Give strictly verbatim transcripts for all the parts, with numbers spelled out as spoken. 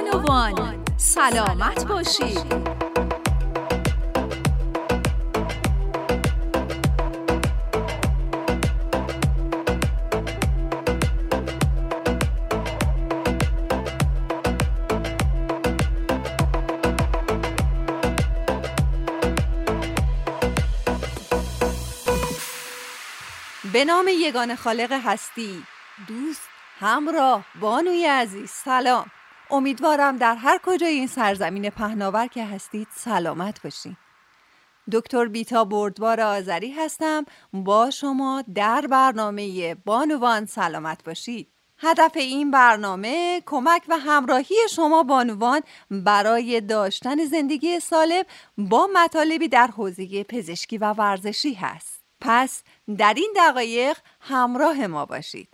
بانوان سلامت باشید. به نام یگانه خالق هستی، دوست، همراه، بانوی عزیز، سلام. امیدوارم در هر کجای این سرزمین پهناور که هستید سلامت باشید. دکتر بیتا بردبار آذری هستم با شما در برنامه بانوان سلامت باشید. هدف این برنامه کمک و همراهی شما بانوان برای داشتن زندگی سالم با مطالبی در حوزه پزشکی و ورزشی هست. پس در این دقایق همراه ما باشید.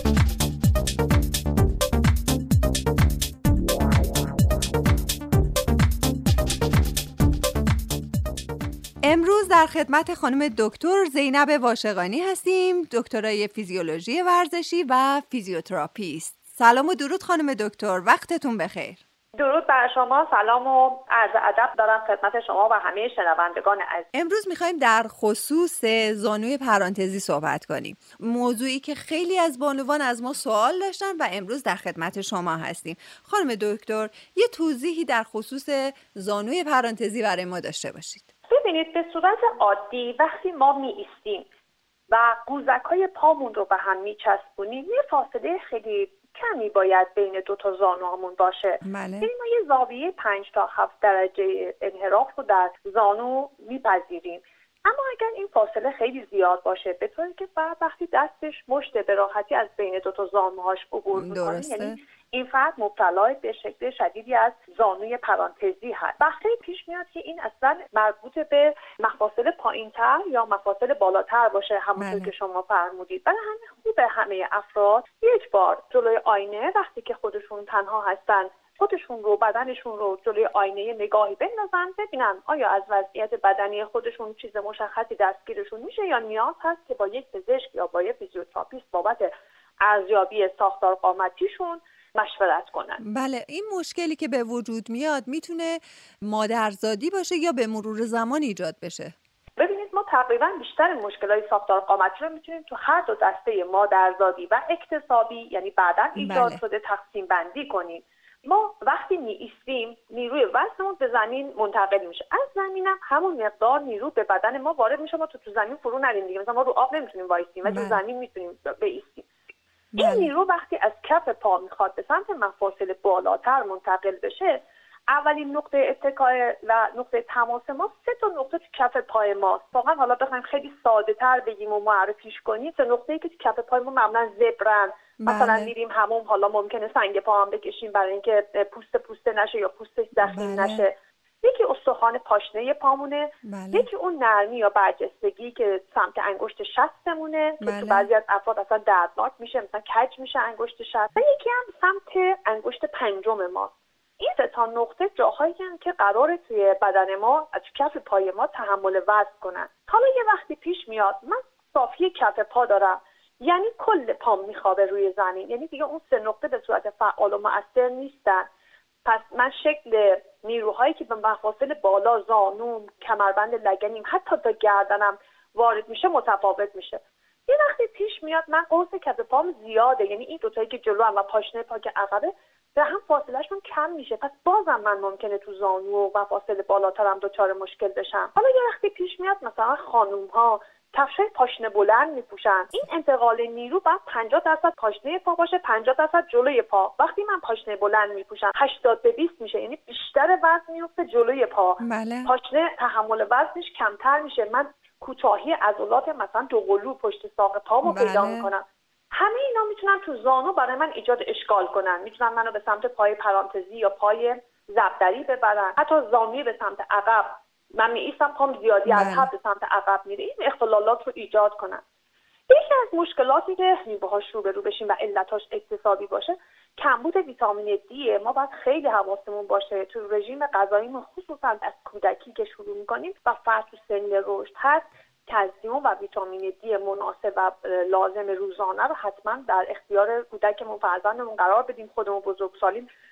امروز در خدمت خانم دکتر زینب واشقانی هستیم، دکترای فیزیولوژی ورزشی و فیزیوتراپیست. سلام و درود خانم دکتر، وقتتون بخیر. درود بر شما، سلام و عرض ادب دارم خدمت شما و همه شنوندگان عزیز. امروز میخوایم در خصوص زانوی پرانتزی صحبت کنیم، موضوعی که خیلی از بانوان از ما سوال داشتن و امروز در خدمت شما هستیم. خانم دکتر، یه توضیحی در خصوص زانوی پرانتزی برای ما داشته باشید. ببینید، به صورت عادی وقتی ما می ایستیم و قوزک‌های پامون رو به هم میچسبونیم، یه فاصله خیلی کمی باید بین دو تا زانوامون باشه. بله. یعنی ما یه زاویه پنج تا هفت درجه انحراف رو در زانو میپذیریم. اما اگر این فاصله خیلی زیاد باشه، به طوری که فرد وقتی دستش مشت به راحتی از بین دو تا زانوهاش عبور میکنه، یعنی این فرد مبتلا به شکل شدیدی از زانوی پرانتزی هست. وقتی پیش میاد که این اصلا مربوط به مفاصل پایینتر یا مفاصل بالاتر باشه، همونطور که شما فرمودید. برای همین خوبه همه افراد یک بار جلوی آینه وقتی که خودشون تنها هستن، خودشون رو، بدنشون رو جلوی آینه نگاهی بندازن، ببینن آیا از وضعیت بدنی خودشون چیز مشخصی دستگیرشون میشه یا نیاز هست که با یک پزشک یا با یک فیزیوتراپیست بابت ارزیابی ساختار قامتیشون مشورت کنن. بله، این مشکلی که به وجود میاد میتونه مادرزادی باشه یا به مرور زمان ایجاد بشه؟ ببینید، ما تقریبا بیشتر مشکلات ساختار قامتی رو میتونیم تو هر دو دسته مادرزادی و اکتسابی، یعنی بعداً ایجاد بله. شده، تقسیم بندی کنیم. ما وقتی می ایستیم نیروی وزنمون به زمین منتقل میشه، از زمینم همون مقدار نیرو به بدن ما وارد میشه. ما تو تو زمین فرو نریم دیگه، مثلا ما رو آب نمیتونیم وایسیم و تو زمین میتونیم بایستیم. این نیرو وقتی از کف پا میخواد به سمت مفاصل بالاتر منتقل بشه، اولین نقطه اتکای و نقطه تماس ما سه تا نقطه تو کف پای ماست. واقعا حالا بخوایم خیلی ساده تر بگیم و معرفیش کنیم، سه نقطه‌ای که تو کف پای ما معمولا زبرن. مثلا میریم حموم، حالا ممکنه سنگ پا هم بکشیم برای اینکه پوست پوسته نشه یا پوستش زخیم نشه. یکی استخوان پاشنه پامونه، بله. یکی اون نرمی یا برجستگی که سمت انگشت شستمونه که بله. تو بعضی از افراد اصلا دردناک میشه، مثلا کج میشه انگشت شست، و یکی هم سمت انگشت پنجم ما. این سه تا نقطه جاهایی هستند که قراره توی بدن ما از کف پای ما تحمل وزن کنن. حالا یه وقتی پیش میاد من صافی کف پا دارم، یعنی کل پام میخوابه روی زمین، یعنی دیگه اون سه نقطه به صورت فعال و مؤثر نیستن. پس من شکل نیروهایی که به مفاصل بالا، زانوم، کمربند لگنیم، حتی تا گردنم وارد میشه متفاوت میشه. یه وقتی پیش میاد من قوس کف پام زیاده، یعنی این دوتایی که جلو هم و پاشنه پا که عقبه به هم فاصلهشون کم میشه، پس بازم من ممکنه تو زانو و مفاصل بالاترم دچار مشکل بشم. حالا یه وقتی پیش میاد مثلا خانوم ها کفشای پاشنه بلند میپوشن، این انتقال نیرو بعد پنجاه درصد پاشنه پا باشه، پنجاه درصد جلوی پا. وقتی من پاشنه بلند میپوشم هشتاد به بیست میشه، یعنی بیشتر وزن میفته جلوی پا. بله. پاشنه تحمل وزنش کمتر میشه، من کوتاهی عضلات مثلا دوقلو پشت ساق پامو بله. پیدا میکنم. همه اینا میتونن تو زانو برای من ایجاد اشکال کنن، میتونن منو به سمت پای پرانتزی یا پای زبدری ببرن، حتی زانوی به سمت عقب، من می ایستم پام زیادی بله. از حد به سمت عقب میره، این اختلالات رو ایجاد کنن. یکی از مشکلاتی که باهاش روبرو بشیم و علتاش اکتسابی باشه، کمبود ویتامین دی. ما باید خیلی حواسمون باشه تو رژیم غذاییمون، خصوصا از کودکی که شروع میکنیم و فرد تو سن رشد هست، کلسیم و ویتامین دی مناسب و لازم روزانه رو حتما در اختیار کودکمون، فرزندمون قرار بدیم. خودمون بزرگسالیم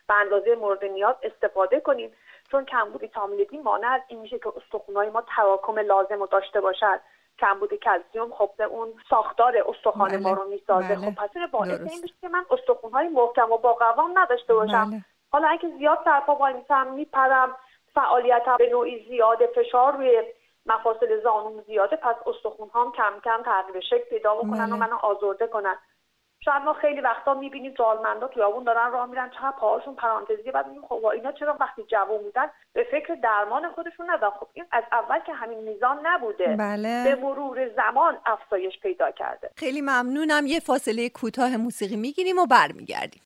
به اندازه مورد نیاز استفاده کنیم، چون کمبود ویتامین دی مانع از این میشه که استخوان‌های ما تراکم لازم رو داشته باشد. کمبود کلسیم خب اون ساختار استخوان بله. ما رو میسازه. بله. خب پس این باعث درست. این میشه که من استخوان‌های محکم و با قوام نداشته باشم. بله. حالا اگه زیاد سرپا وای میسم، میپرم، فعالیتم به نوعی زیاده، فشار روی مفاصل زانوم زیاده، پس استخوان‌هام کم کم تغییر شکل پیدا بکنن بله. و منو آزرده کنن. شاید ما خیلی وقتا میبینیم سالمندا تویابون دارن راه میرن، چقدر پاهاشون پرانتزیه، بعد میگیم خب اینا چرا وقتی جوون بودن به فکر درمان خودشون ندن؟ خب این از اول که همین میزان نبوده. بله. به مرور زمان افزایش پیدا کرده. خیلی ممنونم. یه فاصله کوتاه موسیقی میگیریم و برمیگردیم.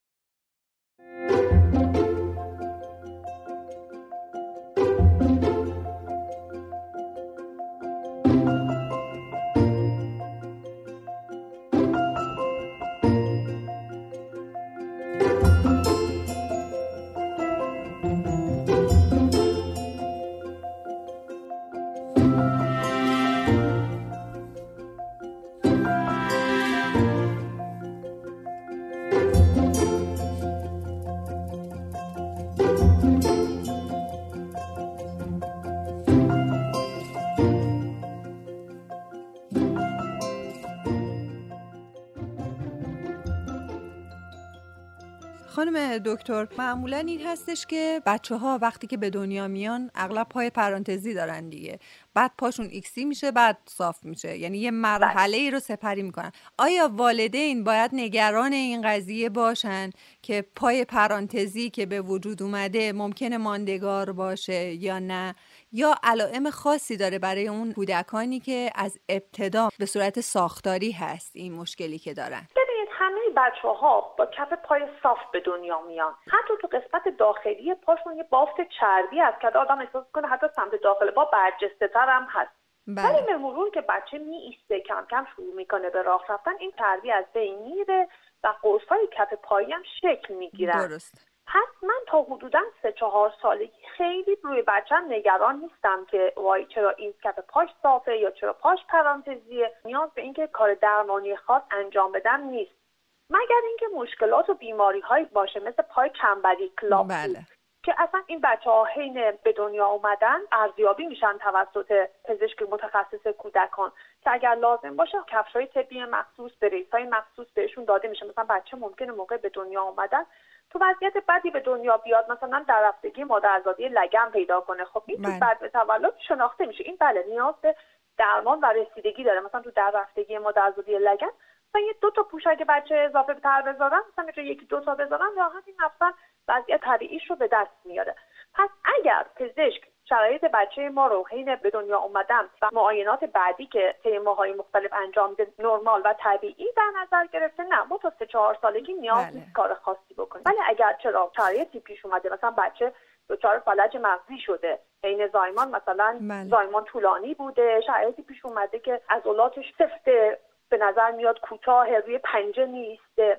خانم دکتر، معمولا این هستش که بچه ها وقتی که به دنیا میان اغلب پای پرانتزی دارن دیگه، بعد پاشون ایکسی میشه، بعد صاف میشه، یعنی یه مرحله ای رو سپری میکنن. آیا والدین باید نگران این قضیه باشن که پای پرانتزی که به وجود اومده ممکنه ماندگار باشه یا نه؟ یا علائم خاصی داره برای اون کودکانی که از ابتدا به صورت ساختاری هست این مشکلی که دارن؟ همه بچه‌ها با کف پای صاف به دنیا میان. حتی تو قسمت داخلی پاشون یه بافت چربی هست که آدم احساس کنه حتی سمت داخل پا برجسته‌تر هم هست. بله. ولی به مرور که بچه می ایسته، کم کم شروع میکنه به راه رفتن، این چربی از بین میره و قرص‌های کف پایی هم شکل میگیرن. درست. پس من تا حدوداً سه چهار سالگی خیلی روی بچه‌م نگران نیستم که وای چرا این کف پاش صافه یا چرا پاش پرانتزیه. نیاز به اینکه کار درمانی خاص انجام بدم نیست، مگر اینکه مشکلات و بیماری‌هایی باشه مثل پای چنبری کلاب. بله. که اصلا این بچه‌ها حین به دنیا اومدن ارزیابی میشن توسط پزشک متخصص کودکان که اگر لازم باشه کفش‌های طبی مخصوص، بریس‌های مخصوص بهشون داده میشه. مثلا بچه ممکنه موقع به دنیا اومدن تو وضعیت بدی به دنیا بیاد، مثلا در رفتگی مادرزادی لگن پیدا کنه. خب این تو بعد به تولد شناخته میشه. این بله نیاز به درمان و رسیدگی داره. مثلا تو در رفتگی مادرزادی لگن مثلا یه دو تا پوشک بچه اضافه تر بذارن، مثلا یکی دو تا بذارن، راحت این نفساً وضعیت طبیعیش رو به دست میاره. پس اگر پزشک شرایط بچه ما رو حین به دنیا اومدن و معاینات بعدی که طی ماهای مختلف انجام میده نرمال و طبیعی در نظر گرفته، نه ما تا سه چهار سالگی نیاز نیست کار خاصی بکنیم. ولی اگر چرا شرایطی پیش اومده، مثلا بچه دچار فلج مغزی شده، حین زایمان مثلا بله. زایمان طولانی بوده، شرایطی پیش اومده که عضلاتش سفته، به نظر میاد کوتاه، روی پنجه نیسته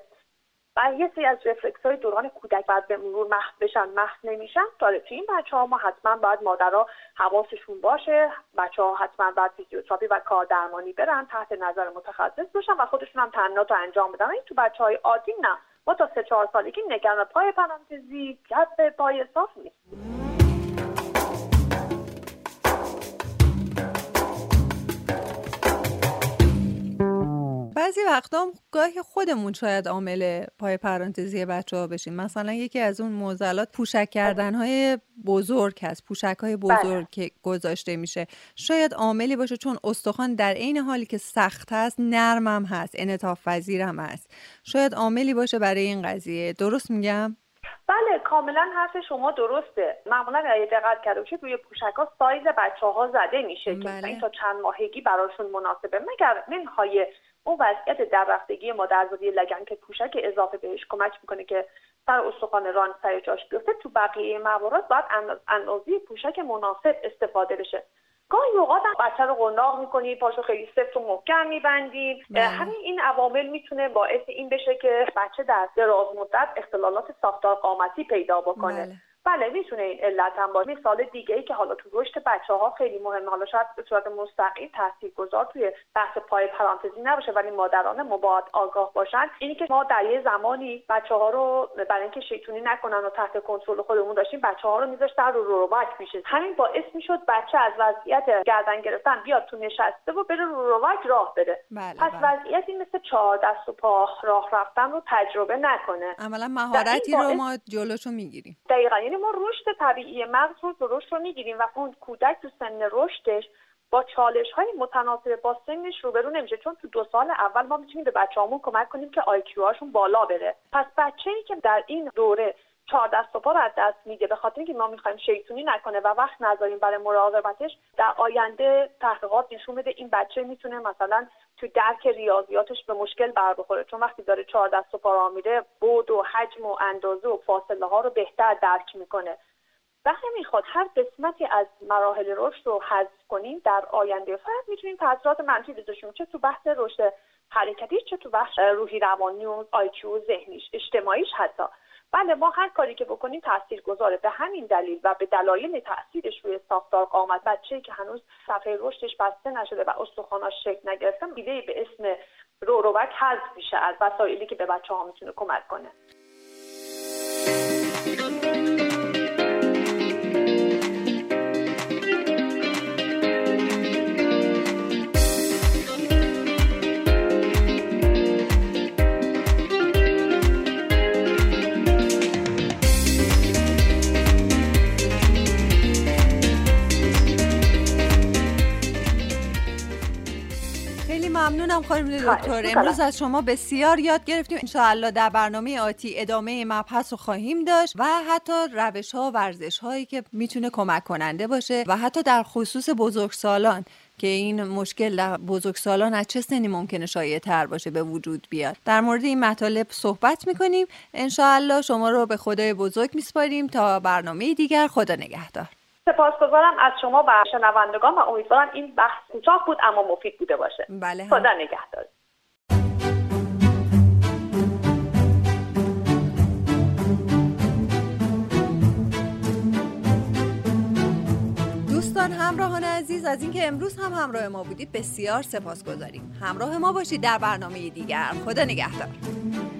و یه سری از رفلکس‌های دوران کودک بعد به مرور محو بشن محو نمیشن، داره تو این بچه‌ها ما حتما باید مادرها حواسشون باشه. بچه‌ها حتما باید فیزیوتراپی و کار درمانی برن، تحت نظر متخصص باشن و خودشون هم تمرینات رو انجام بدن. این تو بچه‌های عادی نه. ما تا سه چهار سالگی نگران پای پرانتزی، کف پای صاف نیستیم. بعضی وقتا گاهی خودمون شاید عامل پای پرانتزی بچه‌ها بشیم. مثلا یکی از اون معضلات پوشک کردن‌های بزرگ هست، پوشک‌های بزرگ بله. که گذاشته میشه شاید عاملی باشه، چون استخوان در عین حالی که سخت هست نرمم هست، انعطاف پذیرم هست. شاید عاملی باشه برای این قضیه. درست میگم؟ بله کاملا حرف شما درسته. معمولا اگه دقت کرده باشید روی پوشک‌ها سایز بچه‌ها زده میشه بله. که این تا چند ماهگی براشون مناسبه، مگر منهای اون وضعیت در رفتگی مادرزادی لگن که پوشک اضافه بهش کمک میکنه که سر استخوان ران سر جاش بیفته. تو بقیه موارد باید اندازه پوشک مناسب استفاده بشه. گاهی اوقات هم بچه رو قنداق میکنی، پاشو خیلی سفت و محکم میبندی. همین این عوامل میتونه باعث این بشه که بچه در دراز مدت اختلالات ساختار قامتی پیدا بکنه. بله. بله میتونه این علت هم باشه. مثال دیگه ای که حالا تو رشد بچه‌ها خیلی مهمه، حالا شاید به صورت مستقیم تاثیرگذار توی بحث پای پرانتزی نباشه ولی مادران ما باید آگاه باشن، اینی که ما در یه زمانی بچه‌ها رو برای اینکه شیطونی نکنن و تحت کنترل خودمون داشتیم، بچه‌ها رو می‌ذاشتن رو رولوک میشه. همین باعث میشد بچه از وضعیت گردن گرفتن بیاد تو نشسته و بره رو رولوک راه بره. بله پس بله. وضعیتی مثل چهار دست و پا راه رفتن رو تجربه نکنه. عملا مهارتی رو ما جلوشو میگیریم. دقیقاً، یعنی ما رشد طبیعی مغز رو درست رو میگیریم و اون کودک تو سن رشدش با چالش‌های متناسب با سنش روبرو نمیشه، چون تو دو سال اول ما میتونیم به بچه‌هامون کمک کنیم که آی کیو هاشون بالا بره. پس بچه‌ای که در این دوره چهار دست و پا رو از دست میده به خاطر اینکه ما میخوایم شیطونی نکنه و وقت نذاریم برای مراقبتش، در آینده تحقیقات نشون میده این بچه میتونه مثلا تو درک ریاضیاتش به مشکل بر بخوره، چون وقتی داره چهار دست و پا راه میره بعد و حجم و اندازه و فاصله ها رو بهتر درک میکنه. وقتی میخواد هر قسمتی از مراحل رشد رو حذف کنیم در آینده فرد میتونیم تاثیرات منفی بذاریم، چه تو بحث رشد حرکتی، چه تو بحث روحی روانی و آی کیو ذهنیش، اجتماعیش حتی. بله ما هر کاری که بکنیم تاثیرگذاره. به همین دلیل و به دلایل تاثیرش روی ساختار قامت بچه‌ای که هنوز صفحه رشدش بسته نشده و استخواناش شکل نگرفته، ایده‌ای به اسم رولوک حذف میشه از وسایلی که به بچه‌ها میتونه کمک کنه. ممنونم خانم دکتر. امروز از شما بسیار یاد گرفتیم. انشاءالله در برنامه آتی ادامه مبحث رو خواهیم داشت و حتی روش ها و ورزش هایی که میتونه کمک کننده باشه و حتی در خصوص بزرگسالان که این مشکل در بزرگسالان از چه سنی ممکنه شایع تر باشه به وجود بیاد. در مورد این مطالب صحبت میکنیم. انشاءالله شما رو به خدای بزرگ میسپاریم تا برنامه دیگر. خدا نگهدار. سپاسگزارم از شما و شنوندگان و امیدوارم این بحث کوتاه بود اما مفید بوده باشه. بله هم. خدا نگهدار. دوستان همراهان عزیز، از اینکه امروز هم همراه ما بودید بسیار سپاسگزاریم. همراه ما باشید در برنامه دیگر. خدا نگهدار.